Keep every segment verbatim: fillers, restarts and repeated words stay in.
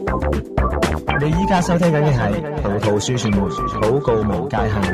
你依家收聽緊嘅係葡萄樹傳媒禱告無界限。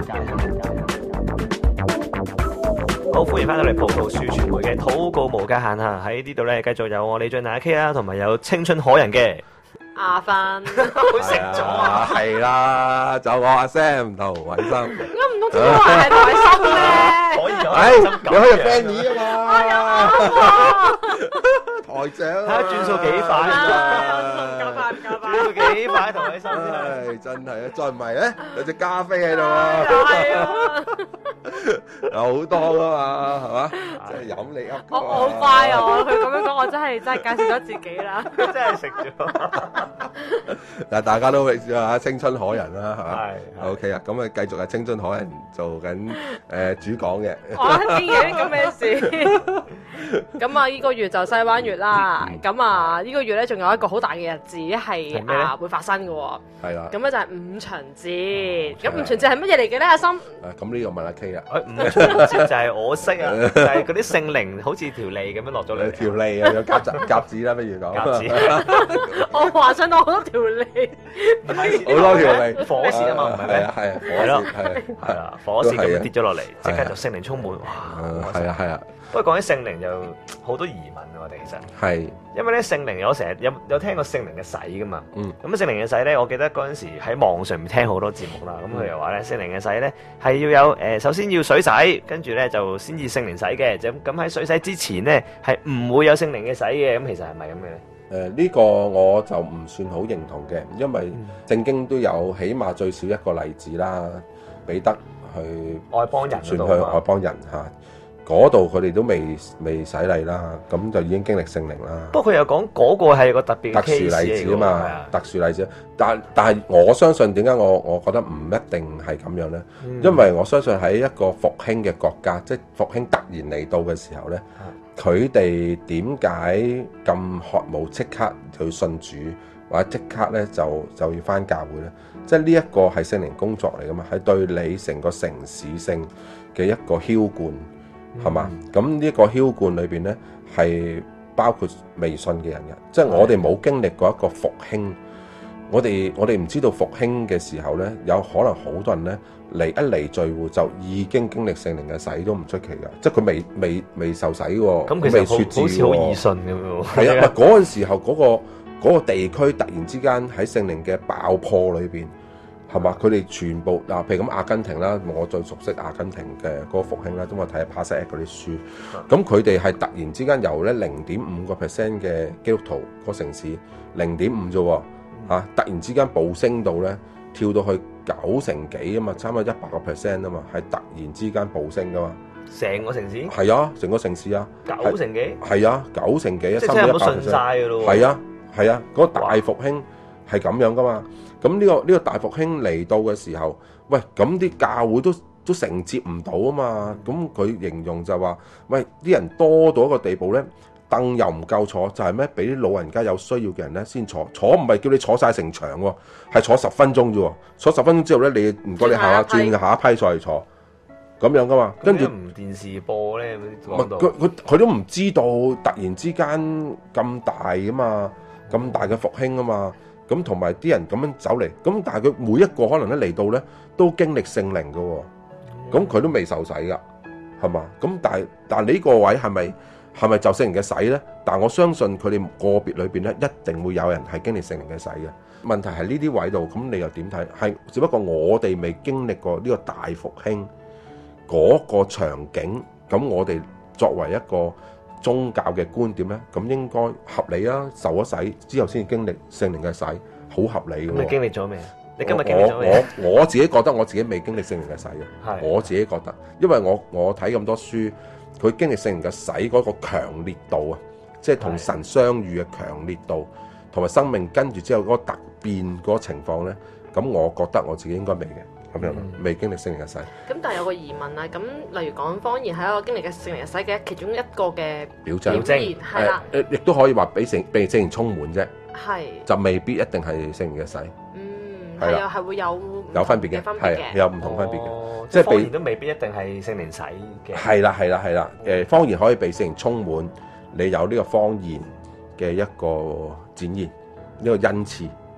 好，歡迎翻到嚟葡萄樹傳媒嘅禱告無界限嚇，喺呢度咧繼續有我李俊大 K 啦，同埋有青春可人嘅阿芬， 好食咗啊！係啦，就我阿 Sam 同偉心。 咁唔通天天話係台心咩？ 可以有，哎，你可以 Fanny 啊嘛。 我有啊！ 台長， 睇下轉數幾快啊！唔夠快，唔夠快， 轉數幾快，同偉心。 唉，真係啊！再唔係咧，有隻加菲喺度啊！ 係啊！ 有好多噶嘛，係嘛？即係飲你噏。 我我好乖啊！我佢咁樣講，我真係真係介紹咗自己啦。 真係食咗。 嗱，大家都啊青春可人啦，係嘛？ 係。 OK 啊，咁啊繼續係青春可人做緊誒主講嘅。 我知嘅，咁咩事？咁啊，呢個月就西灣月啦。咁啊，呢個月咧仲有一個好大嘅日子係啊會發生嘅喎。係啦。咁咧就係五旬節。咁五旬節係乜嘢嚟嘅咧？阿心？ 誒，咁呢個問阿 K 啊。 誒，五旬節就係我識啊，就係嗰啲聖靈好似條脷咁樣落咗嚟。 條脷啊，有夾子夾子啦，不如講。 夾子。 我幻想到好多條脷。 好多條脷。 火線啊嘛，唔係咩？ 係啊係啊， 係咯， 係係啦，火線咁跌咗落嚟，即刻就聖靈充滿。哇！ 係啊係啊。 不過講起聖靈就好多疑問啊，我哋其實係， 因為咧聖靈我成日有有聽過聖靈嘅洗噶嘛， 嗯， 咁聖靈嘅洗咧，我記得嗰陣時喺網上面聽好多節目啦，咁佢又話咧聖靈嘅洗咧係要有誒、呃，首先要水洗，跟住咧就先至聖靈洗嘅，就咁喺水洗之前咧係唔會有聖靈嘅洗嘅，咁其實係咪咁嘅咧？ 誒、呃、呢、這個我就唔算好認同嘅，因為聖經都有起碼最少一個例子啦，彼得去外邦人傳去外邦人嚇。嗰度佢哋都未未洗禮啦，咁就已經經歷聖靈啦。 不過佢又講嗰個係個特別特殊例子啊嘛，特殊例子。但但係我相信點解我我覺得唔一定係咁樣咧？嗯、因為我相信喺一個復興嘅國家，即係復興突然嚟到嘅時候咧，佢哋點解咁渴慕即刻去信主，或者即刻咧就就要返教會咧？即係呢一個係聖靈工作嚟噶嘛，係對你成個城市性嘅一個澆灌。係嘛？咁呢一個澆灌裏邊咧，係包括未信嘅人嘅，即係我哋冇經歷過一個復興，我哋我哋唔知道復興嘅時候咧，有可能好多人咧嚟一嚟聚會就已經經歷聖靈嘅洗都唔出奇㗎，即係佢未未未受洗喎， 咁其實好似好易信咁喎。 係啊，嗰陣時候嗰個嗰個地區突然之間喺聖靈嘅爆破裏邊。係嘛？佢哋全部嗱，譬如咁阿根廷啦，我最熟悉阿根廷嘅嗰個復興啦，咁我睇下帕西嗰啲書，咁佢哋係突然之間由咧零點五個 percent 嘅基督徒個城市零點五啫喎，嚇突然之間暴升到咧跳到去九成幾啊嘛，差唔多一百個 percent 啊嘛，係突然之間暴升噶嘛， 成個城市係啊，成個城市啊， 九成幾係啊，九成幾啊， 即係有冇信晒㗎咯？ 係啊係啊，嗰個大復興係咁樣噶嘛。咁呢、這個呢、這個大復興嚟到嘅時候，喂，咁啲教會都都承接唔到啊嘛。咁佢形容就話，喂，啲人多到一個地步咧，凳又唔夠坐，就係咩？俾啲老人家有需要嘅人咧先坐，坐唔係叫你坐晒成場喎，係坐十分鐘啫喎。坐十分鐘之後咧，你唔該你下下轉下一批再嚟坐，咁樣噶嘛。跟住唔電視播咧， 佢佢佢都唔知道突然之間咁大噶嘛，咁大嘅復興啊嘛。咁同埋啲人咁樣走嚟，咁但係佢每一個可能咧嚟到咧都經歷聖靈嘅喎，咁佢都未受洗噶，係嘛？咁但係但係呢個位係咪係咪就聖靈嘅洗咧？但係我相信佢哋個別裏邊咧一定會有人係經歷聖靈嘅洗嘅。問題係呢啲位度，咁你又點睇？係只不過我哋未經歷過呢個大復興嗰個場景，咁我哋作為一個宗教嘅觀點咧，咁應該合理啊！受咗洗之後先經歷聖靈嘅洗，好合理嘅。 咁你經歷咗未？你今日經歷咗未？ 我我我自己覺得我自己未經歷聖靈嘅洗嘅，我自己覺得，因為我我睇咁多書，佢經歷聖靈嘅洗嗰個強烈度啊，即係同神相遇嘅強烈度，同埋生命跟住之後嗰個突變嗰個情況咧，咁我覺得我自己應該未嘅。咁樣未經歷聖靈嘅洗。 咁但係有個疑問啊，咁例如講方言係一個經歷嘅聖靈嘅洗嘅其中一個嘅表徵， 係啦， 誒亦都可以話俾聖被聖靈充滿啫， 係就未必一定係聖靈嘅洗。 嗯，係啊，係會有有分別嘅，係有唔同分別嘅， 即係方言都未必一定係聖靈洗嘅。 係啦係啦係啦，誒方言可以被聖靈充滿，你有呢個方言嘅一個展現，呢個恩賜。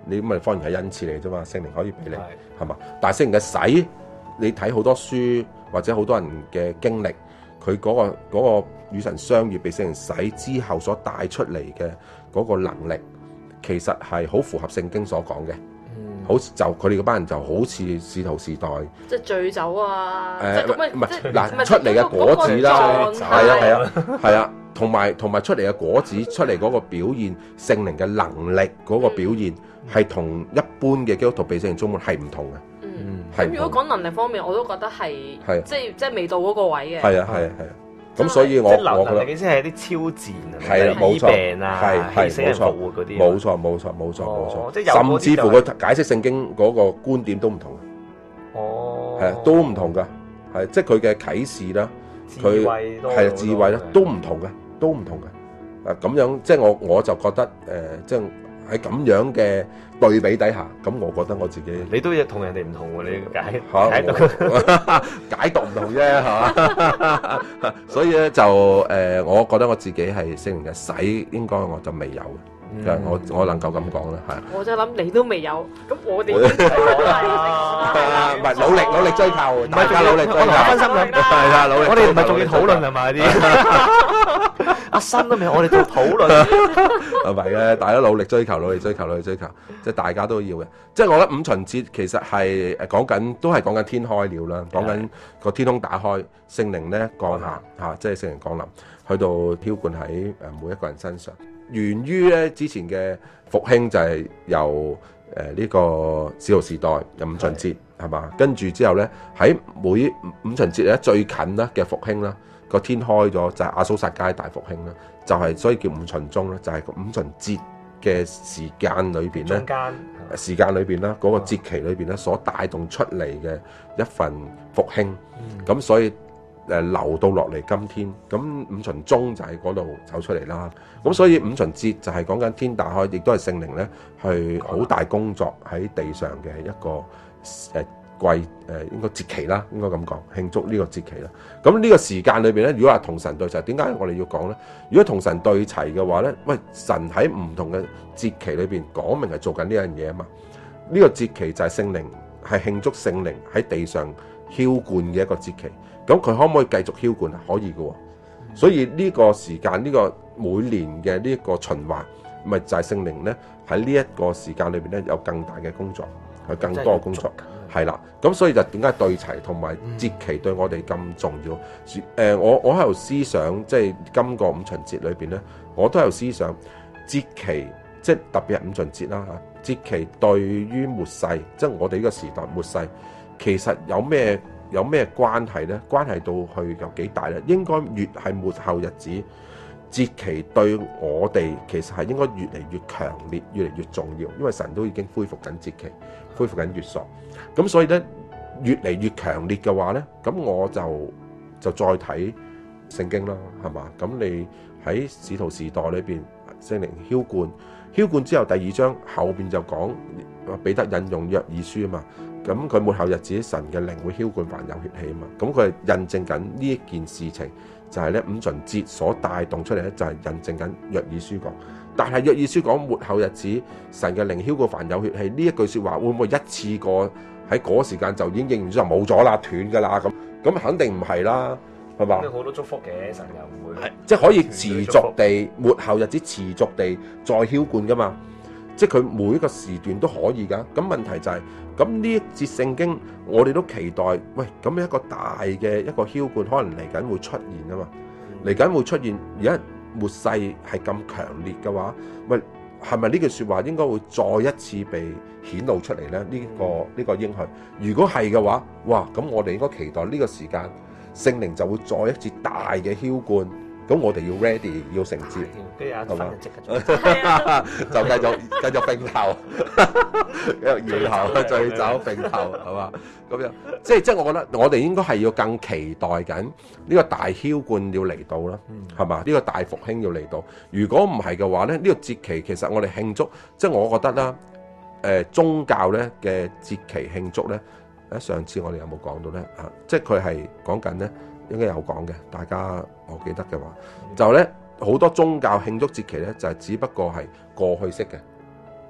你咪當然係恩賜嚟啫嘛，聖靈可以俾你係嘛？但係聖靈嘅洗，你睇好多書或者好多人嘅經歷，佢嗰、嗰個嗰、嗰個與神相遇被聖靈洗之後所帶出嚟嘅嗰個能力，其實係好符合聖經所講嘅。好似就佢哋嗰班人就好似使徒時代， 即係醉酒啊！ 誒唔係唔係嗱，出嚟嘅果子啦，係啊係啊係啊，同埋同埋出嚟嘅果子，出嚟嗰個表現，聖靈嘅能力嗰個表現，係同一般嘅基督徒被聖靈充滿係唔同嘅。 嗯，咁如果講能力方面，我都覺得係，即係即係未到嗰個位嘅。 係啊係啊係啊。咁所以我我覺得能力先係啲超戰啊， 係啊，冇錯， 病啊， 係死人復活嗰啲， 冇錯冇錯冇錯冇錯， 即係甚至乎佢解釋聖經嗰個觀點都唔同嘅。 哦， 係啊，都唔同㗎，係即係佢嘅啟示啦，佢係智慧啦，都唔同嘅，都唔同嘅。啊咁樣即係我我就覺得誒，即係喺咁樣嘅對比底下，咁我覺得我自己你都同人哋唔同喎，你解解讀解讀唔同啫，係嘛？所以咧就誒，我覺得我自己係聖靈嘅洗，應該我就未有嘅，我我能夠咁講啦，係。 我就諗你都未有，咁我哋已經講啦， 唔係努力努力追求，大家努力追求， 分心咁係啦，努力。我哋唔係仲要討論係咪啲？阿新都未，我哋做討論。 係咪嘅？大家努力追求，努力追求，努力追求，即係大家都要嘅。即係我覺得五旬節其實係誒講緊，都係講緊天開了啦，講緊個天空打開，聖靈咧降下嚇，即係聖靈降臨，去到澆灌喺誒每一個人身上。源於咧之前嘅復興就係由誒呢個使徒時代有五旬節係嘛，跟住之後咧喺每五旬節咧最近啦嘅復興啦，個天開咗就係亞蘇撒街大復興啦，就係、是、所以叫五旬宗啦，就係、是、五旬節嘅時間裏邊咧，時間裏邊啦嗰個節期裏邊咧所帶動出嚟嘅一份復興，咁、嗯、所以。誒流到落嚟今天，咁五旬宗就喺嗰度走出嚟啦。咁所以五旬節就係講緊天打開，亦都係聖靈咧去好大工作喺地上嘅一個誒季誒應該節期啦，應該咁講慶祝呢個節期啦。咁呢個時間裏邊咧，如果話同神對齊，點解我哋要講咧？如果同神對齊嘅話咧，喂，神喺唔同嘅節期裏邊講明係做緊呢樣嘢啊嘛。呢、這個節期就係聖靈係慶祝聖靈喺地上澆灌嘅一個節期。咁佢可唔可以繼續澆灌啊？可以嘅喎，所以呢個時間呢、呢個每年嘅呢一個循環，咪就係聖靈咧喺呢一個時間裏邊咧有更大嘅工作，係更多嘅工作，係啦。咁所以就點解對齊同埋節期對我哋咁重要？誒、嗯，我我喺度思想，即係今個五旬節裏邊咧，我都喺度思想節期，即係特別係五旬節啦嚇。節期對於末世，即係我哋呢個時代末世，其實有咩？有咩關係呢？關係到去有幾大呢？應該越係末後日子，節期對我哋其實係應該越嚟越強烈，越嚟越重要。因為神都已經恢復緊節期，恢復緊月朔。咁所以呢，越嚟越強烈嘅話呢，咁我就就再睇聖經啦，係嘛？咁你喺使徒時代裏邊，聖靈澆灌，澆灌之後第二章後邊就講彼得引用約珥書啊嘛。咁佢末後日子神嘅靈會澆灌凡有血氣啊嘛，咁佢係印證緊呢一件事情，就係咧五旬節所帶動出嚟咧，就係印證緊約珥書講。但係約珥書講末後日子神嘅靈澆灌凡有血氣呢一句説話，會唔會一次過喺嗰時間就已經應驗咗就冇咗啦，斷㗎啦咁？咁肯定唔係啦，係嘛？ 好多祝福嘅神又唔會， 即係可以持續地末後日子持續地再澆灌㗎嘛？即係佢每一個時段都可以㗎，咁問題就係、是，咁呢一節聖經我哋都期待，喂，咁一個大嘅一個澆灌可能嚟緊會出現啊嘛，嚟緊會出現，而家末世係咁強烈嘅話，喂，係咪呢句説話應該會再一次被顯露出嚟咧？呢、呢個呢、呢個應許，如果係嘅話，哇，咁我哋應該期待呢個時間聖靈就會再一次大嘅澆灌。咁我哋要 ready 要承接，係嘛？就繼續繼續並頭，然後醉酒並頭，係嘛？咁樣即係即係我覺得我哋應該係要更期待緊呢個大澆灌要嚟到啦，係嘛？呢個大復興要嚟到。如果唔係嘅話咧，呢個節期其實我哋慶祝，即係我覺得啦，誒宗教咧嘅節期慶祝咧，喺上次我哋有冇講到咧？啊，即係佢係講緊咧。應該有講嘅，大家我記得嘅話，就咧好多宗教慶祝節期咧，就係只不過係過去式嘅，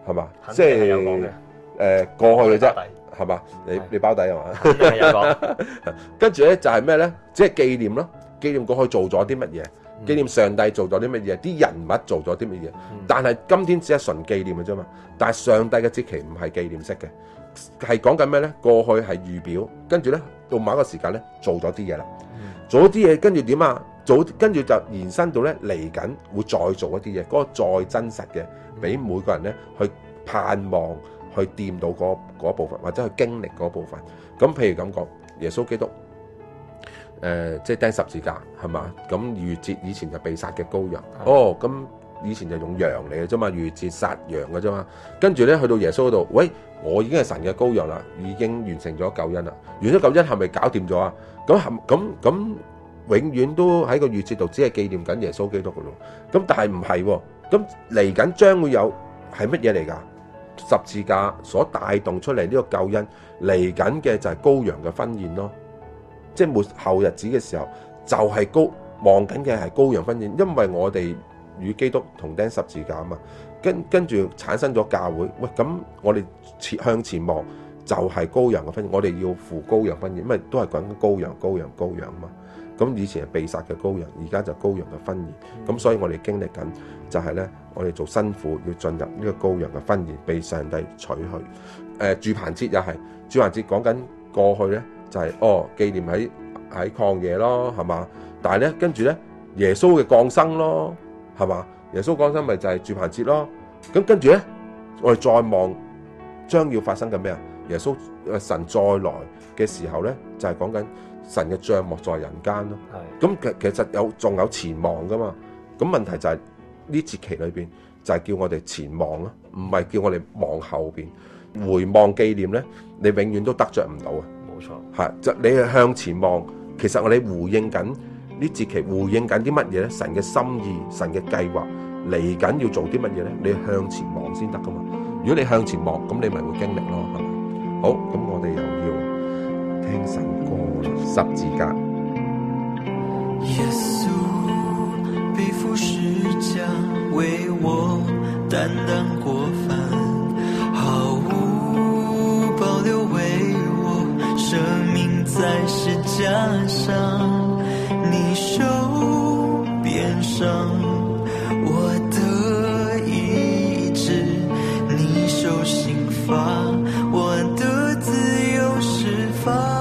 係嘛？ 即係有講嘅。 誒過去嘅啫，係嘛？你你包底係嘛？ 有講。 跟住咧就係咩咧？即係紀念咯，紀念過去做咗啲乜嘢，紀念上帝做咗啲乜嘢，啲人物做咗啲乜嘢。但係今天只係純紀念嘅啫嘛。但係上帝嘅節期唔係紀念式嘅，係講緊咩咧？過去係預表，跟住咧到某一個時間咧做咗啲嘢啦，做咗啲嘢，跟住點啊？做跟住就延伸到咧嚟緊會再做一啲嘢，嗰個再真實嘅，俾每個人咧去盼望。去掂到嗰嗰部分，或者去經歷嗰部分。咁譬如咁講，耶穌基督，誒、呃，即係釘十字架，係嘛？咁逾越節以前就被殺嘅羔羊。哦，咁以前就用羊嚟嘅啫嘛，逾越節殺羊嘅啫嘛。跟住咧去到耶穌嗰度，喂，我已經係神嘅羔羊啦，已經完成咗救恩啦。完咗救恩係咪搞掂咗啊？咁咁咁，永遠都喺個逾越節度，只係紀念緊耶穌基督嘅咯。咁但係唔係喎，咁嚟緊將會有係乜嘢嚟㗎？十字架所帶動出嚟呢個救恩嚟緊嘅就係羔羊嘅婚宴咯，即係末後日子嘅時候就係羔望緊嘅係羔羊婚宴，因為我哋與基督同釘十字架啊嘛，跟跟住產生咗教會，喂，咁我哋前向前望就係羔羊嘅婚宴，我哋要赴羔羊婚宴，因為都係講緊羔羊羔羊羔羊啊嘛。咁以前係被殺嘅羔羊，而家就羔羊嘅婚宴。咁、嗯、所以我哋經歷緊就係咧，我哋做新婦要進入呢個羔羊嘅婚宴，被上帝取去。誒、呃，住棚節又係住棚節講緊過去咧，就係、是、哦紀念喺喺曠野咯，係嘛？但係咧跟住咧耶穌嘅降生咯，係嘛？耶穌降生咪就係住棚節咯。咁跟住咧，我哋再望將要發生緊咩啊？耶穌誒神再來嘅時候咧，就係講緊。神嘅帳幕在人間咯，咁其其實有仲有前望噶嘛，咁問題就係呢節期裏邊就係叫我哋前望咯，唔係叫我哋望後邊回望紀念咧，你永遠都得着唔到啊！ 冇錯， 係就你係向前望，其實我哋回應緊呢節期，回應緊啲乜嘢咧？神嘅心意、神嘅計劃嚟緊要做啲乜嘢咧？你向前望先得噶嘛。如果你向前望，咁你咪會經歷咯，係嘛？好，咁我哋又要聽神歌。十字架， 耶穌背負十架，為我擔當過犯，毫無保留為我捨命在十架上，你受鞭傷我的醫治，你受刑罰我的自由釋放。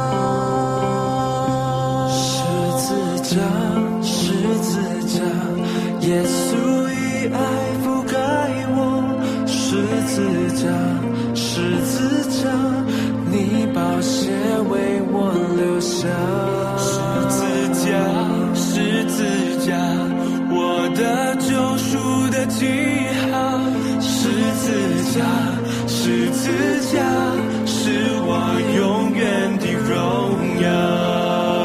十字架，耶穌以愛覆蓋我。十字架，十字架，你寶血為我留下。十字架，十字架，我的救贖的記號。十字架，十字架，是我永遠的榮耀。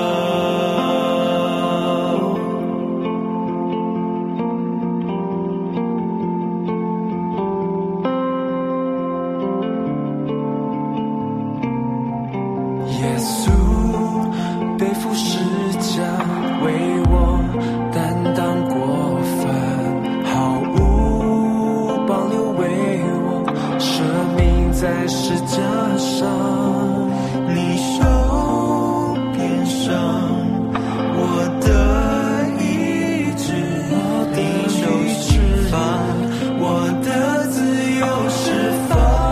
耶穌背負十架，為我擔當過犯，毫無保留為我捨命在十架上，你受鞭傷我的醫治，你受釋放我的自由釋放。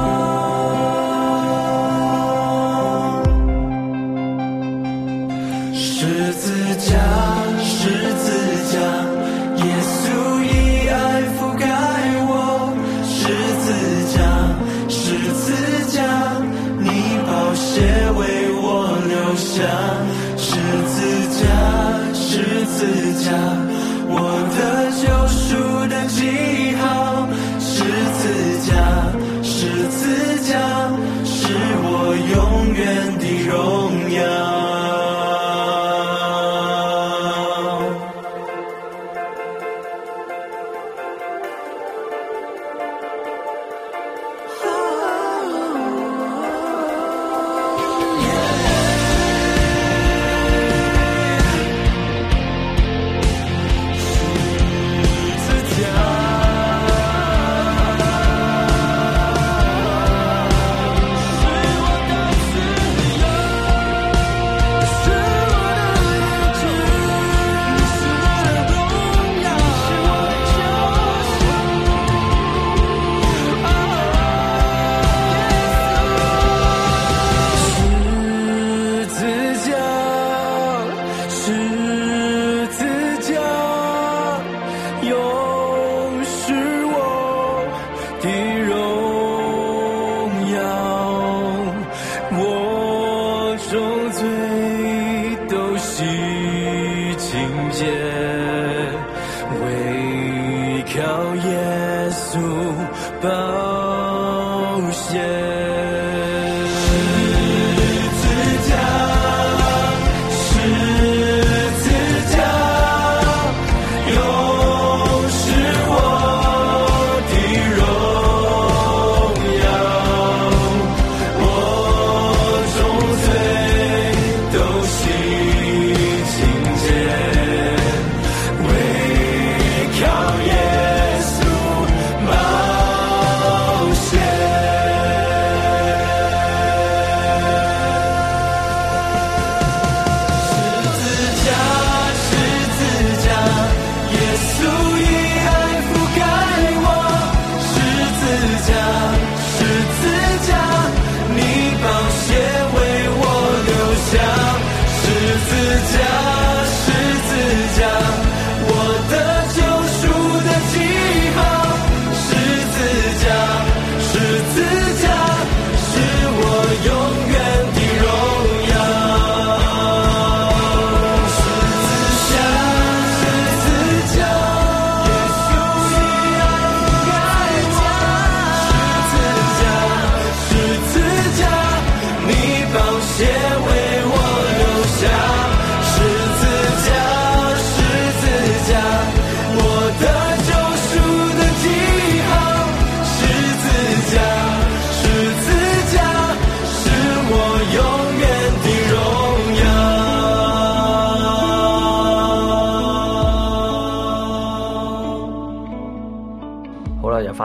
十字架，十字架，耶穌以愛覆蓋我。十字架，十字架，你寶血為我留下。十字架，十字架，我的救贖的記號。十字架，十字架，是我永遠的榮耀。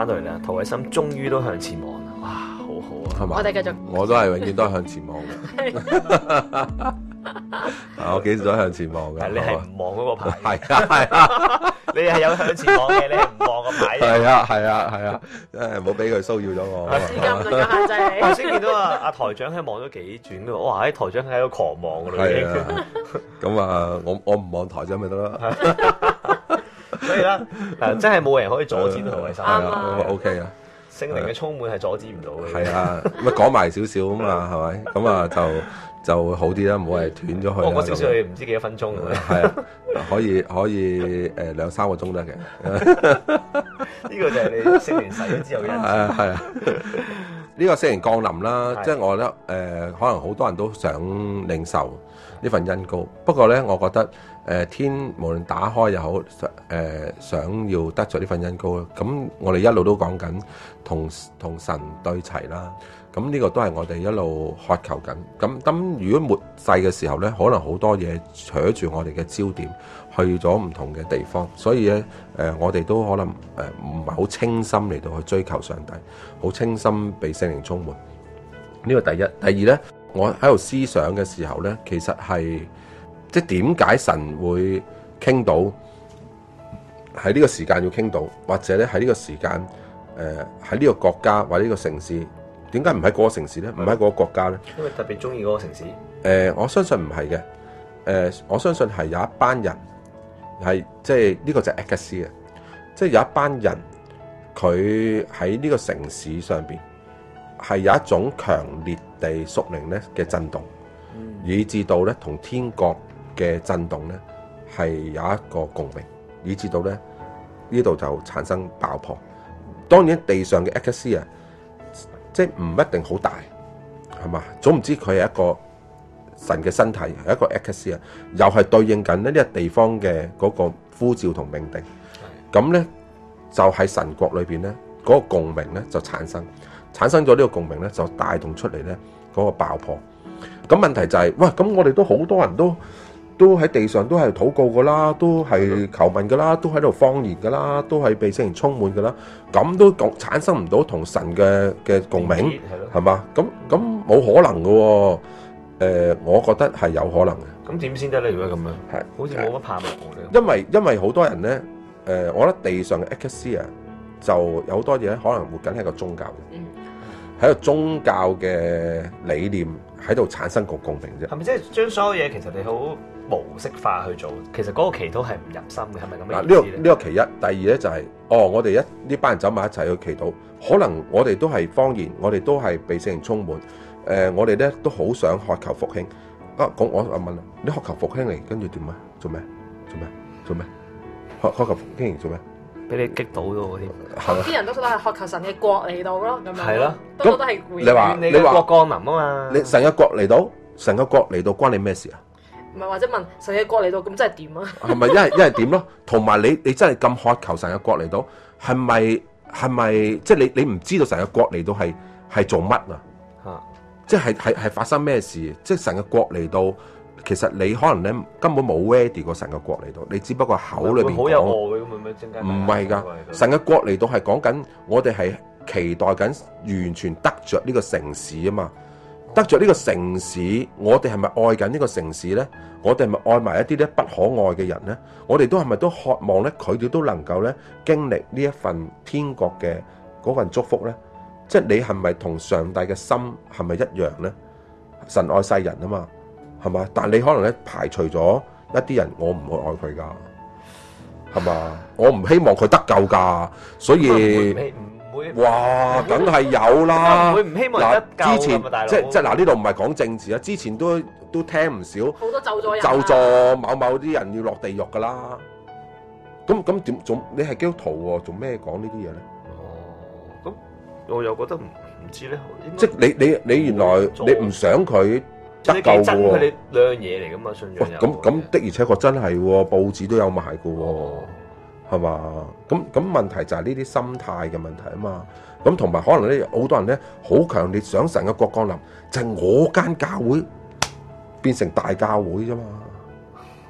翻到嚟啦，陶偉森終於都向前望啦，哇，好好啊， 係嘛？ 我哋繼續， 我都係永遠都係向前望嘅。我幾時都向前望嘅。 你係唔望嗰個牌？ 係啊係啊， 你係有向前望嘅，你係唔望個牌。 係啊係啊係啊，誒冇俾佢騷擾咗我。 資金唔能夠限制你。 頭先見到啊阿台長係望咗幾轉嘅，哇！喺台長喺度狂望㗎啦已經。 咁啊，我我唔望台長咪得咯。 所以啦，嗱，真係冇人可以阻止到陶偉森。 係啊 ，OK 啊。 聖靈嘅充滿係阻止唔到嘅。 係啊，咁啊講埋少少啊嘛，係咪？咁啊就就會好啲啦，唔好係斷咗佢啦。 講少少，唔知幾多分鐘嘅。 係啊，可以可以誒兩三個鐘得嘅。 呢個就係你聖靈洗咗之後嘅。 係啊係啊，呢個聖靈降臨啦，即係我覺得誒，可能好多人都想領受呢份恩膏。不過咧，我覺得誒天無論打開又好，誒想要得着呢份恩膏，咁我哋一路都講緊同同神對齊啦。咁呢個都係我哋一路渴求緊。咁咁如果末世嘅時候咧，可能好多嘢扯住我哋嘅焦點，去咗唔同嘅地方，所以咧誒我哋都可能誒唔係好清心嚟到去追求上帝，好清心被聖靈充滿。呢個第一，第二咧，我喺度思想嘅時候咧，其實係即係點解神會傾到喺呢個時間要傾到，或者咧喺呢個時間誒喺呢個國家或者呢個城市，點解唔喺嗰個城市咧？唔喺嗰個國家咧？ 因為特別中意嗰個城市。誒、 呃，我相信唔係嘅。誒、呃，我相信係有一班人係即係呢個就係 Ecclesia 啊，即係有一班人佢喺呢個城市上邊係有一種強烈地屬靈咧嘅震動，嗯、以至到咧同天國嘅震動咧係有一個共鳴，以至到咧呢度就產生爆破。當然地上嘅 Ecclesia 啊，即係唔一定好大，係嘛？總唔知佢係一個神嘅身體，係一個 Ecclesia 啊，又係對應緊呢呢個地方嘅嗰個呼召同命定。咁咧就喺神國裏邊咧嗰個共鳴咧就產生，產生咗呢個共鳴咧就帶動出嚟咧嗰個爆破。咁問題就係、是，喂，咁我哋都好多人都都喺地上都係禱告噶啦，都係求問噶啦，都喺度方言噶啦，都係被聖靈充滿噶啦，咁都講產生唔到同神嘅嘅共鳴，係嘛？咁咁冇可能噶喎、哦呃。我覺得係有可能嘅。 咁點先得咧？如果咁樣， 係好似冇乜盼望嘅。 因為因為好多人咧，誒、呃，我覺得地上嘅 Ecclesia 就有好多嘢可能活緊係個宗教嘅，喺個宗教嘅理念喺度產生個共鳴啫。 係咪即係將所有嘢其實你好模式化去做？其實嗰個祈禱係唔入心嘅，係咪咁嘅意思咧？ 呢、這個呢、這個其一，第二咧就係、是，哦，我哋一呢班人走埋一齊去祈禱，可能我哋都係方言，我哋都係被聖靈充滿，誒、呃，我哋咧都好想渴求復興。啊，咁我啊問啦，你渴求復興嚟，跟住點啊？做咩？做咩？做咩？渴渴求復興嚟做咩？ 俾你激到咗嗰啲， 啲人都覺得係渴求神嘅國嚟到咯，咁樣係咯， 都覺得係你話你話國降臨啊嘛， 你神嘅國嚟到，神嘅國嚟到關你咩事啊？ 唔係或者問神嘅國嚟到，咁真係點啊？係咪一係一係點咯？同埋你你真係咁渴求神嘅國嚟到，係咪係咪即係你你唔知道神嘅國嚟到係係做乜啊？嚇！即係係係發生咩事？即係神嘅國嚟到。其實你可能咧根本冇 ready 過神嘅國嚟到，你只不過口裏邊講。好有愛嘅咁樣陣間。唔係㗎，神嘅國嚟到係講緊我哋係期待緊完全得着呢個城市啊嘛，得着呢個城市，我哋係咪愛緊呢個城市咧？我哋係咪愛埋一啲咧不可愛嘅人咧？我哋都係咪都渴望咧佢哋都能夠咧經歷呢一份天國嘅嗰份祝福咧？即係你係咪同上帝嘅心係咪一樣咧？神愛世人啊嘛。係嘛？但你可能咧排除咗一啲人，我唔會愛佢噶，係嘛？我唔希望佢得救噶，所以唔會哇，梗係有啦。 會唔希望得救之前即即嗱呢度唔係講政治啊，之前都都聽唔少好多咒咗人， 咒詛某某啲人要落地獄噶啦。咁咁點做？你係基督徒喎，做咩講呢啲嘢咧？ 哦，咁我又覺得唔唔知咧。 即你你你原來你唔想佢。得救嘅喎， 佢哋兩樣嘢嚟噶嘛，信仰有。 咁咁的而且確真係喎，報紙都有賣嘅喎，係嘛？咁咁問題就係呢啲心態嘅問題啊嘛。咁同埋可能咧，好多人咧好強烈想神嘅國降臨，就係我間教會變成大教會啫嘛，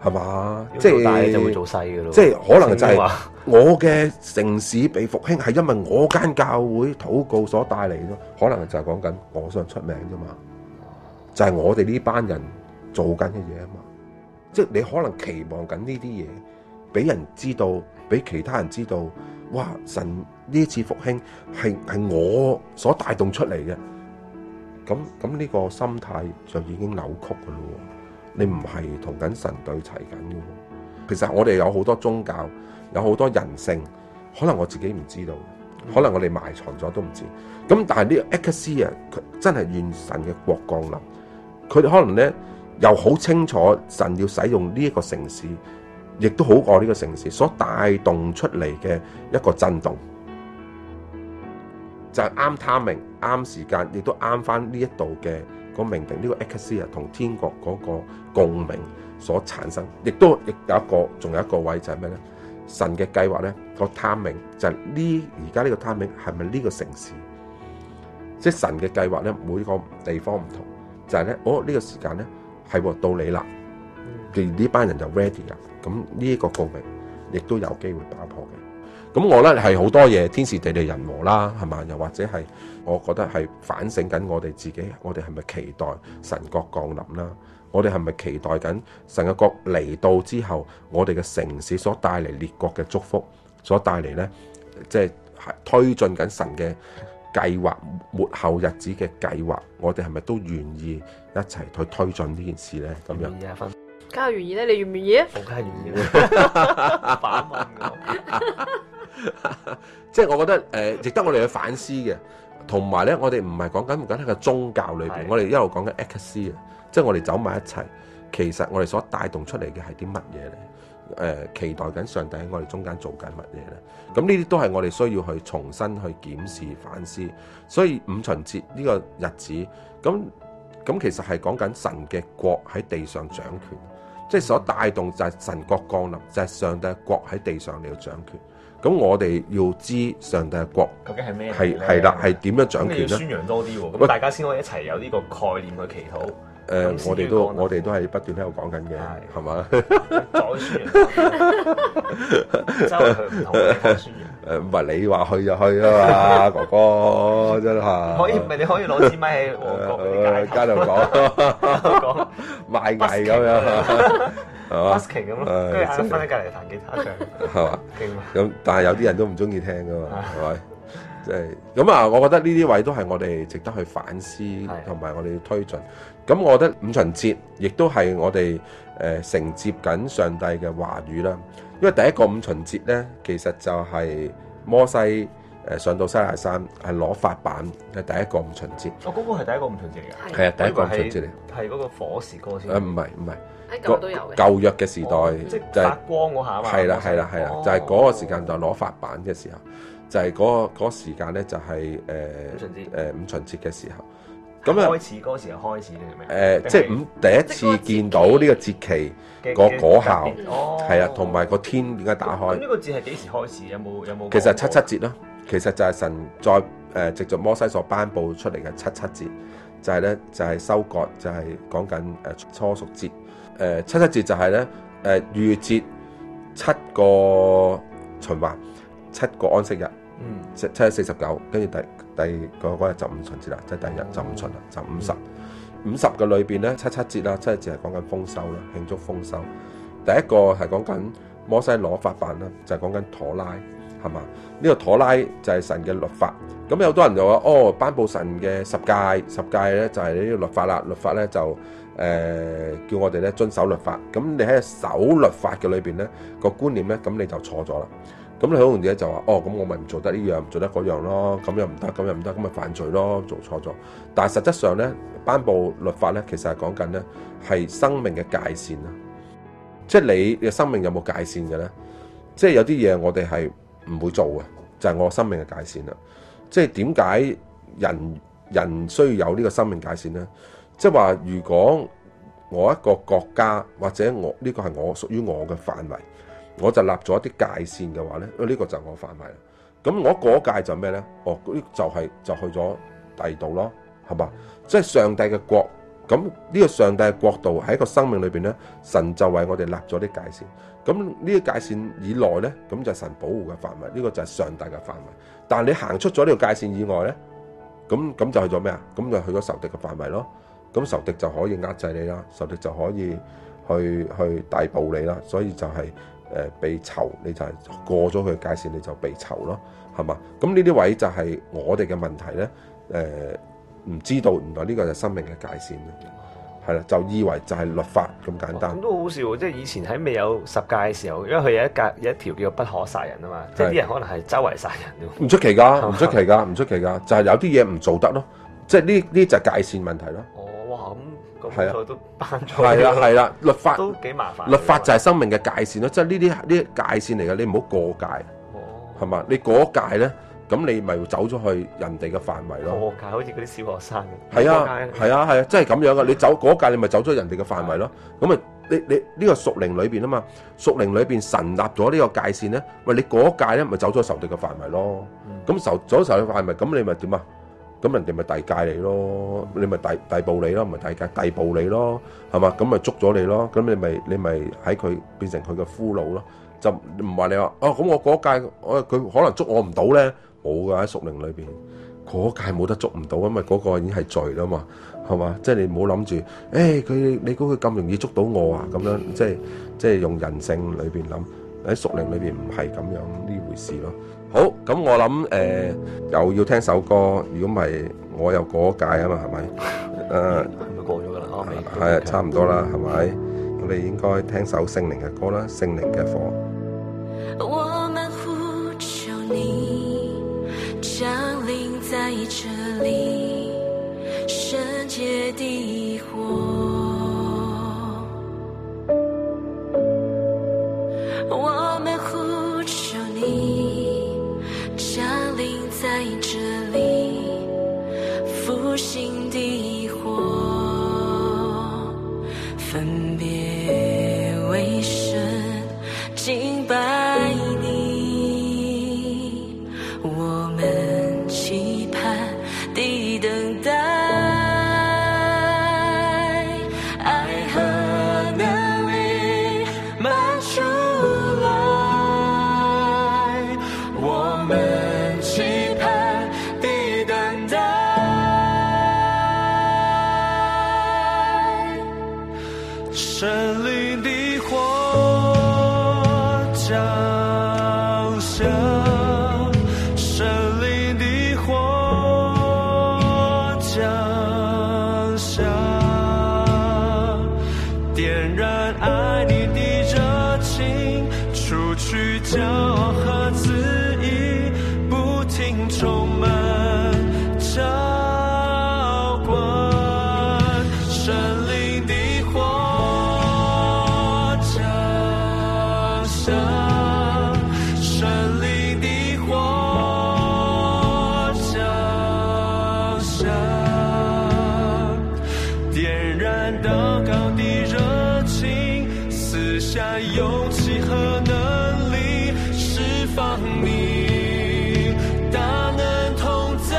係嘛？ 即係就會做細嘅咯。 即係可能就係我嘅城市被復興係因為我間教會禱告所帶嚟咯。可能就係講緊我想出名啫嘛，就係、是、我哋呢班人做緊嘅嘢啊嘛。即係你可能期望緊呢啲嘢，俾人知道，俾其他人知道，哇！神呢次復興係係我所帶動出嚟嘅。咁咁呢個心態就已經扭曲噶咯。你唔係同緊神對齊緊嘅。其實我哋有好多宗教，有好多人性，可能我自己唔知道，可能我哋埋藏咗都唔知。咁但係呢個 Ecclesia 佢真係願神嘅國降臨，佢哋可能咧又好清楚神要使用呢一個城市，亦都好愛呢個城市所帶動出嚟嘅一個震動，就係啱timing、啱時間，亦都啱翻呢一度嘅個命定。呢、這個 Ecclesia 同天國嗰個共鳴所產生，亦都亦有一個，仲有一個位就係咩咧？神嘅計劃咧，個 timing 就係呢而家呢個 timing 係咪呢個城市？即係神嘅計劃咧，每個地方唔同，就係咧，哦呢、這個時間咧係到你啦，而呢班人就 ready 啦。咁呢一個共鳴亦都有機會打破嘅。咁我咧係好多嘢天時地利人和啦，係嘛？又或者係我覺得係反省緊我哋自己，我哋係咪期待神國降臨啦？我哋係咪期待緊神嘅國嚟到之後，我哋嘅城市所帶嚟列國嘅祝福，所帶嚟咧，即係推進緊神嘅計劃，末後日子嘅計劃，我哋係咪都願意一齊去推進呢件事咧？咁樣。 梗係願意咧，你願唔願意啊？ 我梗係願意啦，反問我。即係我覺得誒、呃，值得我哋去反思嘅。同埋咧，我哋唔係講緊唔緊喺個宗教裏邊，我哋一路講緊 Ecclesia，即係我哋走埋一齊。其實我哋所帶動出嚟嘅係啲乜嘢咧？誒、呃，期待緊上帝喺我哋中間做緊乜嘢咧？咁呢啲都係我哋需要去重新去檢視反思。所以五旬節呢個日子，咁咁其實係講緊神嘅國喺地上掌權。即係所帶動就係神國降臨，就係、是、上帝嘅國喺地上嚟到掌權。咁我哋要知上帝嘅國究竟係咩？ 係係啦，係點樣掌權咧？ 宣揚多啲喎，咁大家先可以一齊有呢個概念去祈禱。誒、 呃，我哋都我哋都係不斷喺度講緊嘅，係嘛？ 再宣揚，周圍去唔同嘅地方宣揚。 誒，唔係你話去就去啊嘛，哥哥真係。 可以，唔係你可以攞支咪喺旺角嗰啲街度講，講賣藝咁樣，係嘛 busking 咁咯，跟住嗌佢瞓喺隔離彈吉他唱， 係嘛？咁但係有啲人都唔中意聽噶嘛，係咪？即係咁啊！我覺得呢啲位都係我哋值得去反思，同埋我哋要推進。咁我覺得五旬節亦都係我哋誒承接緊上帝嘅話語啦。因為第一個五旬節咧，其實就係摩西誒上到西奈山係攞法版嘅第一個五旬節。 哦，嗰個係第一個五旬節嚟㗎。 係啊，第一個五旬節嚟。 係嗰個火時歌先。 誒唔係唔係。 喺舊都有嘅。 舊約嘅時代， 即係發光嗰下啊嘛。 係啦係啦係啦，就係嗰個時間就攞法版嘅時候。就係嗰、嗰個嗰個時間咧，就係誒誒五旬節嘅時候。咁啊， 開始嗰時候開始定係咩？ 誒、呃，即係五第一次見到呢個節期個果效，係啊，同埋個天點解打開？ 咁呢個節係幾時開始？有冇有冇？ 其實七七節咯，其實就係神再誒、呃、藉著摩西所頒布出嚟嘅七七節，就係、是、咧就係、是、收割，就係講緊誒初熟節。誒、呃、七七節就係咧誒逾越節七個循環，七個安息日。嗯，七七四十九，跟住第第嗰嗰日就五旬節啦，即係第一日就五旬啦，就五十。五十嘅裏邊咧，七七節啦，七七節係講緊豐收啦，慶祝豐收。第一個係講緊摩西攞法版啦，就係講緊妥拉，係嘛？呢個妥拉就係神嘅律法。咁有好多人就話：哦，頒布神嘅十誡，十誡咧就係呢個律法啦。律法咧就誒、呃、叫我哋咧遵守律法。咁你喺守律法嘅裏邊咧個觀念咧，咁你就錯咗啦。咁你好容易咧就話，哦，咁我咪唔做得呢樣，唔做得嗰樣咯，咁又唔得，咁又唔得，咁咪犯罪咯，做錯咗。但係實質上咧，頒布律法咧，其實係講緊咧係生命嘅界線啦。即係你嘅生命有冇界線嘅咧？即係有啲嘢我哋係唔會做嘅，就係我生命嘅界線啦。即係點解人人需要有呢個生命界線咧？即係話如果我一個國家或者我呢個係我屬於我嘅範圍。我就立咗一啲界線嘅話咧，呢、這個就係我範圍啦。咁我過咗界就咩咧？哦，呢就係、是、就去咗第二度咯，係嘛？即係上帝嘅國咁呢個上帝嘅國度喺一個生命裏邊咧，神就為我哋立咗啲界線。咁呢啲界線以內咧，咁就係神保護嘅範圍，呢、這個就係上帝嘅範圍。但係你行出咗呢個界線以外咧，咁咁就去咗咩啊？咁就去咗仇敵嘅範圍咯。咁仇敵就可以壓制你啦，仇敵就可以去去逮捕你啦。所以就係、是、誒、呃、被囚，你就係過咗佢嘅界線，你就被囚咯，係嘛？咁呢啲位就係我哋嘅問題咧，誒、呃。唔知道原來呢個就係生命嘅界線，係啦，就以為就係律法咁簡單。咁、哦、都好笑，即係以前喺未有十誡嘅時候，因為佢有一格有一條叫不可殺人啊嘛，即係啲人可能係周圍殺人咯。唔出奇㗎， 唔出奇㗎，唔出奇㗎，就係、是、有啲嘢唔做得咯，即係呢呢就係界線問題咯。 哦，哇，咁咁佢都頒咗。 係啦係啦，律法都幾麻煩。 律法就係生命嘅界線咯，即係呢啲呢啲界線嚟嘅，你唔好過界。哦，係嘛？你過界咧？咁你咪走咗去人哋嘅範圍咯。過界好似嗰啲小學生嘅。係啊，係啊，係啊，真係咁樣噶。你走嗰界，你咪走咗人哋嘅範圍咯。咁啊，你你呢、呢個屬靈裏邊啊嘛，屬靈裏邊神立咗呢個界線咧，喂，你嗰界咧咪走咗仇敵嘅範圍咯。咁仇走咗仇敵嘅範圍，咁你咪點啊？咁人哋咪遞界你咯，你咪遞遞捕你咯，唔係遞界遞捕你咯，係嘛？咁咪捉咗你咯。咁你咪你咪喺佢變成佢嘅俘虜咯。就唔話你話哦，咁我嗰界我佢可能捉我唔到咧。冇噶，喺屬靈裏邊，嗰界冇得捉唔到，因為嗰個已經係罪啦嘛，係嘛？即係你唔好諗住，誒佢你估佢咁容易捉到我啊？咁樣即係即係用人性裏邊諗，喺屬靈裏邊唔係咁樣呢回事咯。好，咁我諗誒、呃、又要聽首歌，如果唔係我又過界啊嘛，係咪？誒，係咪過咗噶啦？哦，係啊，差唔多啦，係咪？我哋應該聽首聖靈嘅歌啦，聖靈嘅火。 我們呼求你降臨在這裡，聖潔的火。我們呼求你降臨在這裡，復興的火，分別為聖，敬拜你，我們期盼地等待，愛和能力滿出來，我們期盼地等待，聖靈的火降下，聖靈的火降下，點燃愛你的熱情，除去驕傲和自義，不停充滿澆灌，聖靈的火降下，聖靈的火降下，點燃禱告的熱情，賜下勇氣和能力，釋放你大能同在。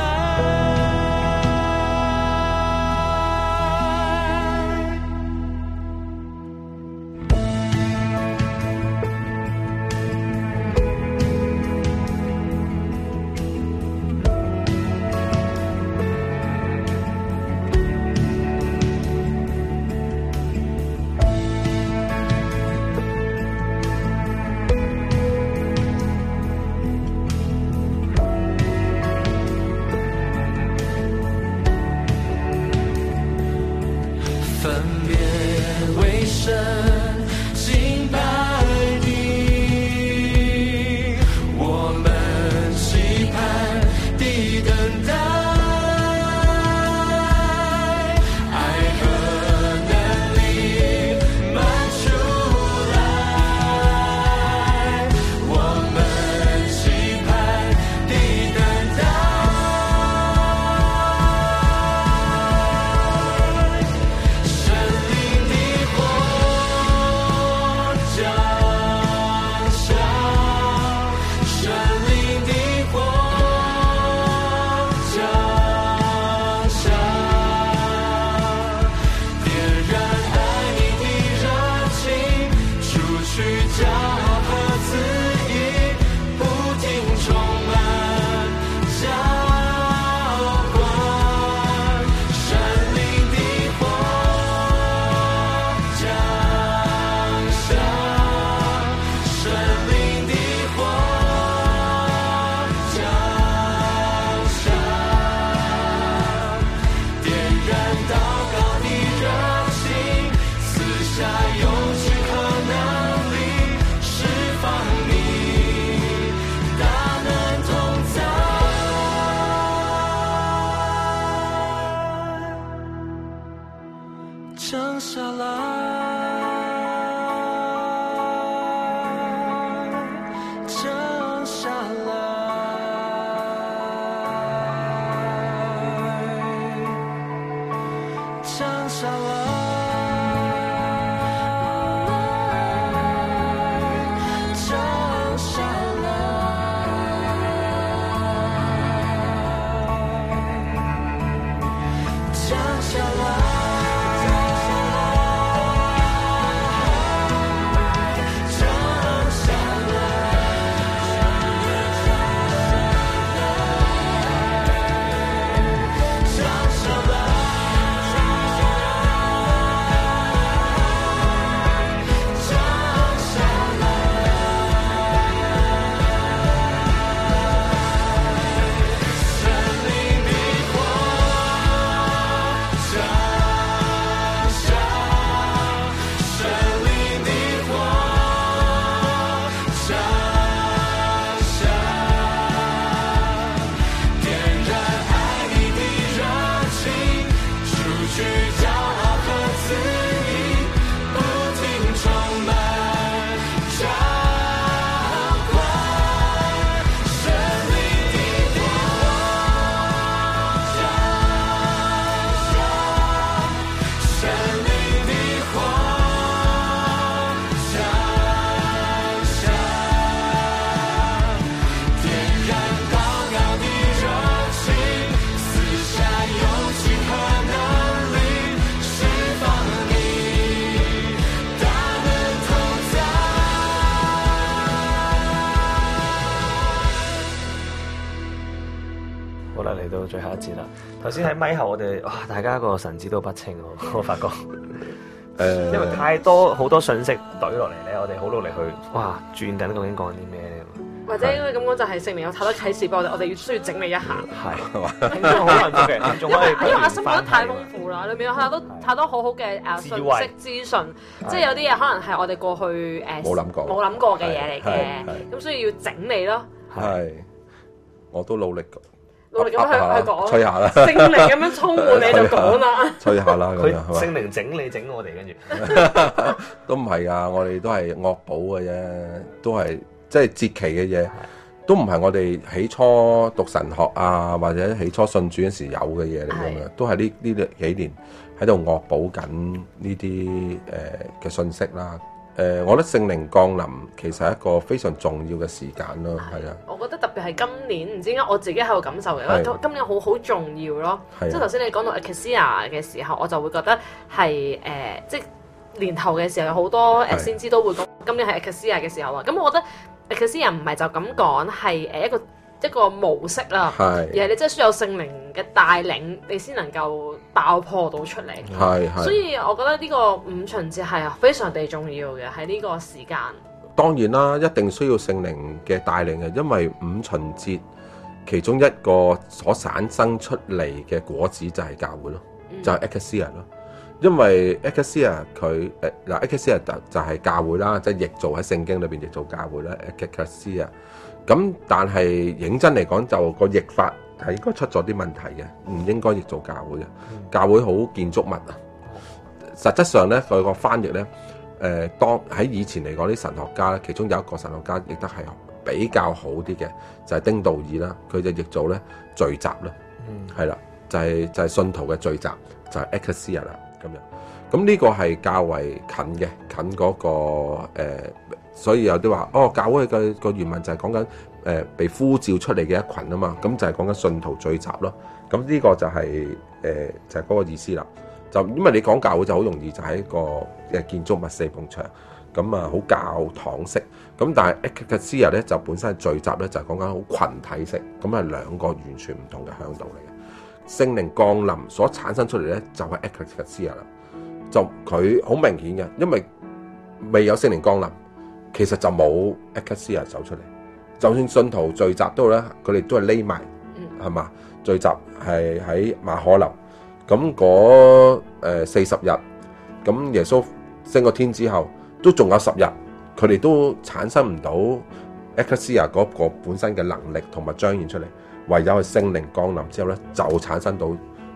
降下來，降下來，降下來。 嚟到最後一節啦，頭先喺咪後我哋哇，大家個神志都不清喎，我發覺，誒、呃，因為太多好多信息懟落嚟咧，我哋好努力去哇轉緊究竟講啲咩咧， 或者應該咁講就係聖靈有太多啟示俾我哋，我哋要需要整理一下。 係嘛，聽眾好幸福嘅，仲可以因為阿心覺得太豐富啦，裏面有太多太多好好嘅誒信息資訊，即係有啲嘢可能係我哋過去誒冇諗過冇諗過嘅嘢嚟嘅，咁所以要整理咯。 係，我都努力過。 努力咁去去講， 吹下啦， 聖靈咁樣充滿你就講啦， 吹下啦， 佢聖靈整你整我哋，跟住都唔係啊，我哋都係惡補嘅啫，都係即係節期嘅嘢，都唔係我哋起初讀神學啊，或者起初信主嗰時有嘅嘢嚟嘅，都係呢呢幾年喺度惡補緊呢啲誒嘅信息啦。誒、呃，我覺得聖靈降臨其實係一個非常重要嘅時間咯，係啊。 我覺得特別係今年，唔知點解我自己喺度感受嘅，因為今年好好重要咯。即係頭先你講到 Ecclesia 嘅時候，我就會覺得係誒、呃，即係年頭嘅時候有好多誒先知都會講今年係 Ecclesia 嘅時候啊。咁我覺得 Ecclesia 唔係就咁講，係誒一個一個模式啦，而係你真係需要有聖靈嘅帶領，你先能夠爆破到出嚟。係係，所以我覺得呢個五旬節係非常地重要嘅喺呢個時間。 當然啦，一定需要聖靈嘅帶領嘅，因為五旬節其中一個所產生出嚟嘅果子就係教會咯，嗯、就係 Ecclesia 咯。因為 Ecclesia 佢誒嗱 Ecclesia 就就係教會啦，即係譯做喺聖經裏邊譯做教會啦 Ecclesia。咁但係認真嚟講，就個譯法係應該出咗啲問題嘅，唔應該譯做教會嘅。嗯、教會好建築物啊，實質上咧佢個翻譯咧，誒、呃、當喺以前嚟講啲神學家咧，其中有一個神學家譯得係比較好啲嘅，就係、是、丁道爾啦，佢就譯做咧聚集啦，係啦、嗯，就係、是、就係、是、信徒嘅聚集，就係 Ecclesia 啦咁樣。咁呢個係較為近嘅，近嗰、那個、呃所以有啲話，哦，教會嘅個原文就係講緊誒被呼召出嚟嘅一群啊嘛，咁就係講緊信徒聚集咯。咁呢個就係、是、誒、呃、就係、是、嗰個意思啦。就因為你講教會就好容易就係一個誒建築物四埲牆，咁啊好教堂式。咁但係 Ecclesia 咧就本身係聚集咧，就係講緊好群體式，咁係兩個完全唔同嘅向度嚟嘅。聖靈降臨所產生出嚟咧就係 Ecclesia 啦，就佢好明顯嘅，因為未有聖靈降臨。其實就冇 Ecclesia 走出嚟，就算信徒聚集都好啦，佢哋都係匿埋，係嘛、嗯？聚集係喺馬可樓，咁嗰誒四十日，咁耶穌升個天之後，都仲有十日，佢哋都產生唔到 Ecclesia 嗰個本身嘅能力同埋彰顯出嚟，唯有係聖靈降臨之後咧，就產生到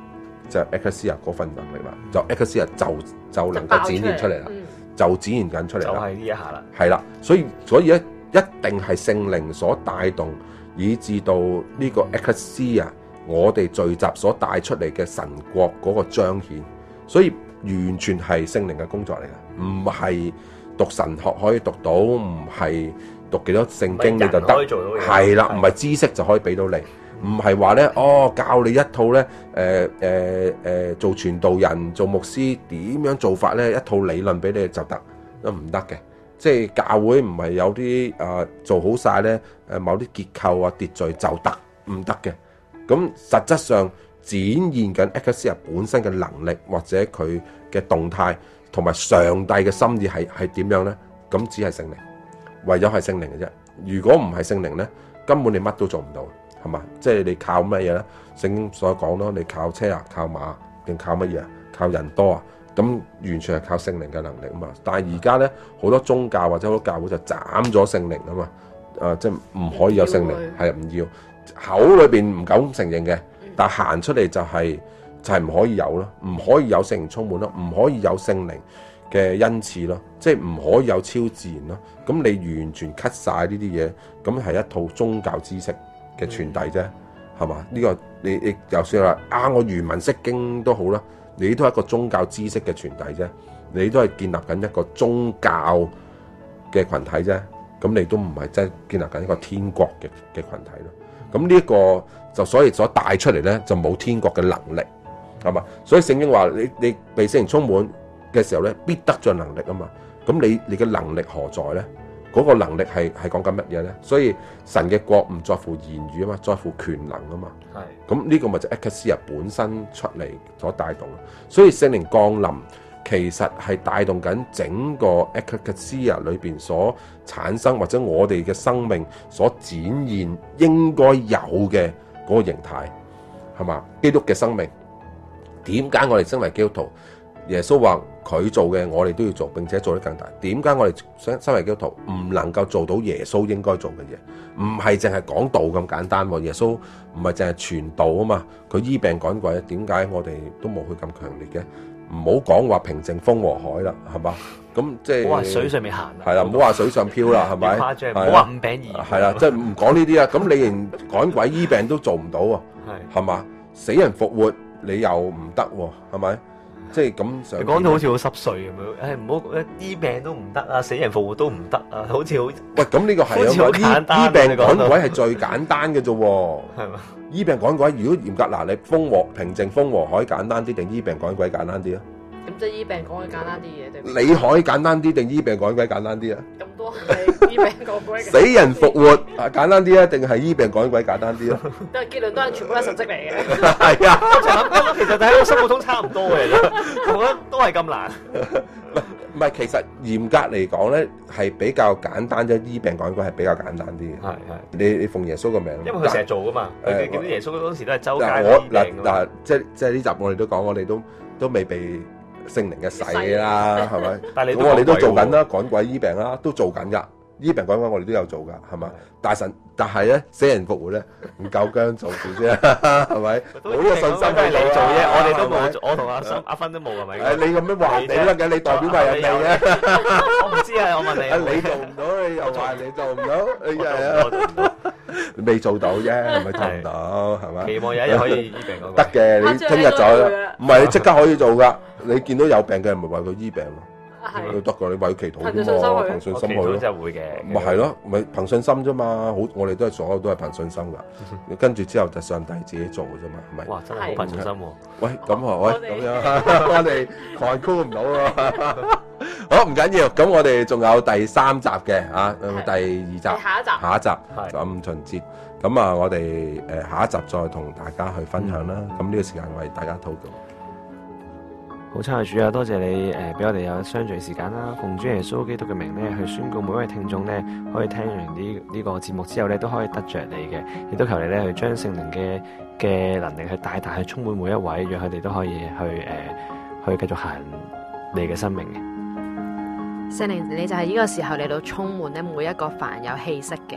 就係 Ecclesia 嗰份能力啦，就 Ecclesia 就就能夠展現出嚟啦，就展現緊出嚟啦， 就係呢一下啦， 係啦，所以所以咧一定係聖靈所帶動，以至到呢個 Ecclesia 我哋聚集所帶出嚟嘅神國嗰個彰顯，所以完全係聖靈嘅工作嚟嘅，唔係讀神學可以讀到，唔係讀幾多聖經你就得，係啦，唔係知識就可以俾到你。唔係話咧，哦，教你一套咧，誒誒誒，做傳道人、做牧師點樣做法咧，一套理論俾你就得，都唔得嘅。即係教會唔係有啲啊、呃、做好晒咧，誒某啲結構啊秩序就得，唔得嘅。咁實質上展現緊 Ecclesia 本身嘅能力或者佢嘅動態，同埋上帝嘅心意係係點樣咧？咁只係聖靈，唯有係聖靈嘅啫。如果唔係聖靈咧，根本你乜都做唔到。係嘛？即係你靠乜嘢咧？聖經所講咯，你靠車啊，靠馬定靠乜嘢啊？靠人多啊？咁完全係靠聖靈嘅能力啊嘛。但係而家咧，好多宗教或者好多教會就斬咗聖靈啊嘛。誒、呃，即係唔可以有聖靈，係唔要，口裏邊唔敢承認嘅，但係行出嚟就係、是、就係、是、唔可以有咯，唔可以有聖靈充滿咯，唔可以有聖靈嘅恩賜咯，即係唔可以有超自然咯。咁你完全 cut 晒呢啲嘢，咁係一套宗教知識嘅傳遞啫，係嘛？呢、這個你你就算話啊，我原文釋經都好啦，你都係一個宗教知識嘅傳遞啫，你都係建立緊一個宗教嘅群體啫，咁你都唔係真係建立緊一個天國嘅嘅羣體咯。咁呢一個就所以所帶出嚟咧，就冇天國嘅能力，係嘛？所以聖經話你你被聖靈充滿嘅時候咧，必得着能力啊嘛。咁你你嘅能力何在咧？嗰個能力係係講緊乜嘢咧？所以神嘅國唔在乎言語啊嘛，在乎權能啊嘛。係。咁呢個咪就 Ecclesia 本身出嚟所帶動。所以聖靈降臨其實係帶動緊整個 Ecclesia 裏邊所產生或者我哋嘅生命所展現應該有嘅嗰個形態，係嘛？基督嘅生命點解我哋身為基督徒？耶穌話佢做嘅，我哋都要做，並且做得更大。點解我哋身身為基督徒唔能夠做到耶穌應該做嘅嘢？唔係淨係講道咁簡單喎。耶穌唔係淨係傳道啊嘛，佢醫病趕鬼，點解我哋都冇佢咁強烈嘅？唔好講話平靜風和海啦，係嘛？咁即係唔好話水上面行， 係啦，唔好話水上漂啦，係咪？ 誇張，唔好話五餅二魚， 係啦，即係唔講呢啲啊。咁你連趕鬼醫病都做唔到喎，係嘛？死人復活你又唔得喎，係咪？即係咁，你講到好似好濕碎咁樣，誒唔好醫病都唔得啊，死人復活都唔得啊，好似好喂咁呢個係啊，醫醫病趕鬼係最簡單嘅啫喎，係嘛？醫病趕鬼如果嚴格嗱，你風和平靜風和海簡單啲定醫病趕鬼簡單啲啊？ 咁即係醫病趕鬼簡單啲嘢定？ 你可以簡單啲定醫病趕鬼簡單啲啊？ 咁都係醫病趕鬼。 死人復活啊簡單啲啊，定係醫病趕鬼簡單啲啊？ 都係結論都係全部都係神蹟嚟嘅。 係啊， 我就諗其實喺我心目中差唔多嘅，我覺得都係咁難。 唔係，其實嚴格嚟講咧，係比較簡單啫。醫病趕鬼係比較簡單啲嘅。係係，你你奉耶穌個名， 因為佢成日做噶嘛。誒，見到耶穌嗰時都係周街我醫病。 嗱嗱，即係即係呢集我哋都講，我哋都都未被聖靈嘅洗啦，係咪？ 但係你咁我哋都做緊啦，趕鬼醫病啦，都做緊㗎。醫病趕鬼我哋都有做㗎，係嘛？大神，但係咧死人復活咧唔夠姜做住啫，係咪？冇呢個信心係你做啫，我哋都冇，我同阿阿芬都冇係咪？ 誒，你咁樣話你得嘅，你代表埋人哋嘅。 我唔知啊，我問你。 你做唔到，你又話你做唔到，你係啊？未做到啫，係咪做唔到？係咪？ 期望有一日可以醫病嗰個。 得嘅，你聽日就唔係你即刻可以做㗎。你見到有病嘅人咪為佢醫病咯。都得㗎，你為佢祈禱啫嘛，憑信心去咯。 真係會嘅。 咪係咯，咪憑信心啫嘛。好，我哋都係所有都係憑信心㗎。跟住之後就上帝自己做㗎啫嘛，係咪？ 哇！真係好憑信心喎。 喂，咁啊，喂，咁樣我哋概括唔到喎。好，唔緊要。咁我哋仲有第三集嘅啊，第二集， 下一集， 下一集就五旬節。咁啊，我哋誒下一集再同大家去分享啦。咁呢個時間為大家禱告。 好親愛主啊，多謝你誒，俾、呃、我哋有相聚時間啦。奉主耶穌基督嘅名咧，去宣告每一位聽眾咧，可以聽完呢呢個節目之後咧，都可以得着你嘅。亦都求你咧，去將聖靈嘅嘅能力去大大去充滿每一位，讓佢哋都可以去誒、呃，去繼續行你嘅生命嘅。 聖靈，你就係呢個時候嚟到充滿咧每一個凡有氣息嘅。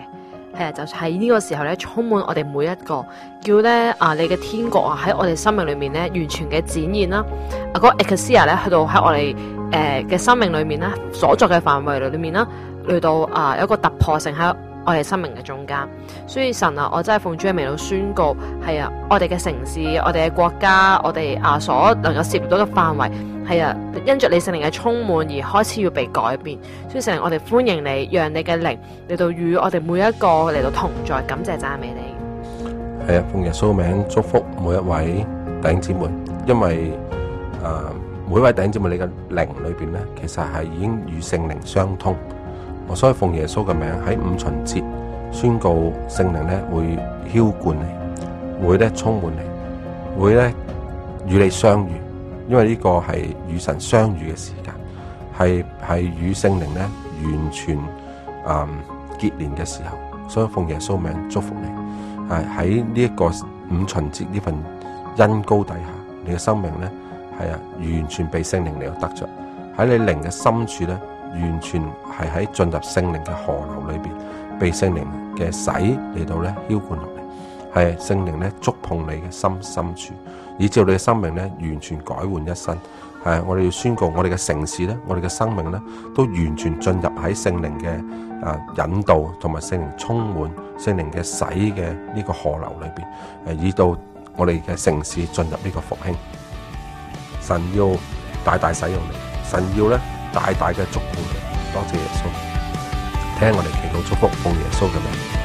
係啊，就喺呢個時候咧，充滿我哋每一個，叫咧啊，你嘅天國啊喺我哋生命裏面咧完全嘅展現啦。啊，嗰個 Ecclesia 咧去到喺我哋誒嘅生命裏面咧所作嘅範圍裏面啦，嚟到啊有一個突破性喺我哋生命嘅中間。所以神啊，我真係奉主嘅名嚟宣告，係啊，我哋嘅城市、我哋嘅國家、我哋啊所能夠涉獵到嘅範圍，係啊，因着你聖靈嘅充滿而開始要被改變。所以聖靈，我哋歡迎你，讓你嘅靈嚟到與我哋每一個嚟到同在，感謝讚美你。 係啊，奉耶穌名祝福每一位弟兄姊妹，因為誒、呃、每一位弟兄姊妹你嘅靈裏邊咧，其實係已經與聖靈相通。我所以奉耶穌嘅名喺五旬節宣告聖靈咧會澆灌你，會咧充滿你，會咧與你相遇，因為呢個係與神相遇嘅時間，係係與聖靈咧完全誒、嗯、結連嘅時候。所以奉耶穌名祝福你，係喺呢一個五旬節呢份恩膏底下，你嘅生命咧係啊完全被聖靈嚟到得着，喺你靈嘅深處咧。完全係喺進入聖靈嘅河流裏邊，被聖靈嘅洗嚟到咧澆灌落嚟，係聖靈咧觸碰你嘅心深處，以致你嘅生命咧完全改換一新。係我哋要宣告，我哋嘅城市咧，我哋嘅生命咧，都完全進入喺聖靈嘅啊引導同埋聖靈充滿、聖靈嘅洗嘅呢個河流裏邊，誒，以到我哋嘅城市進入呢個復興。神要大大使用你，神要咧。大大嘅祝福，多謝耶穌，聽我哋祈禱祝福，奉耶穌嘅名。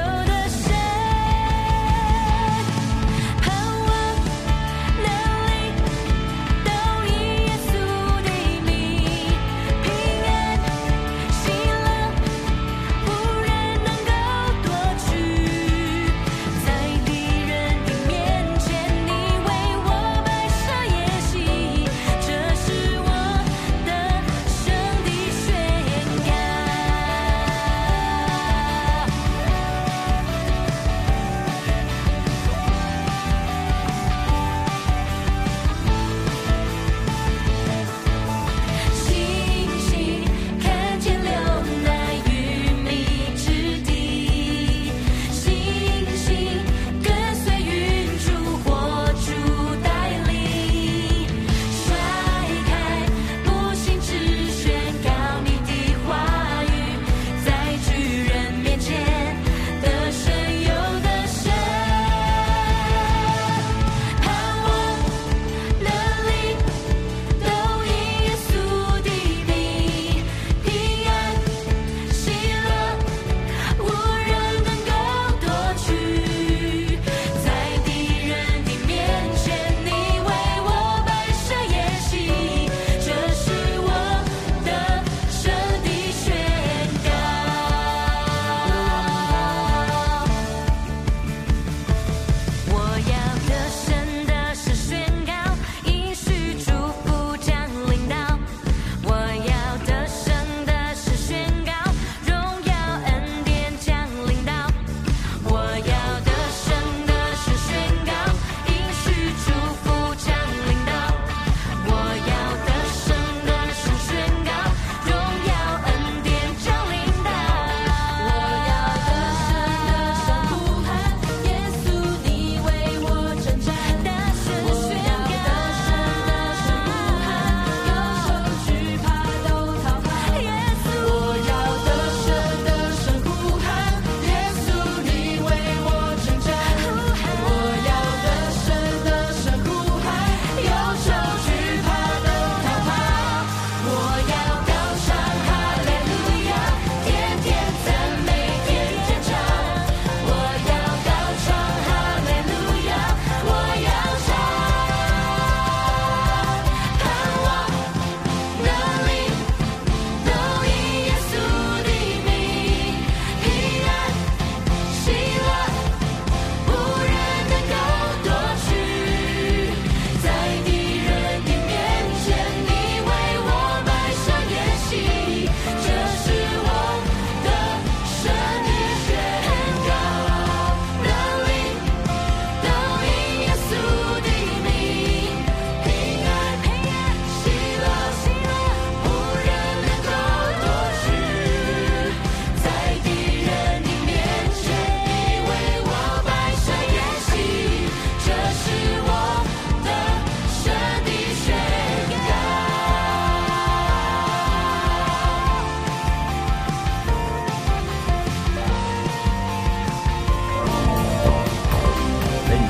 盼望能力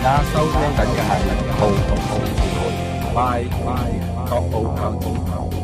家收聽緊嘅係《浩浩浩浩》，拜拜，各澳球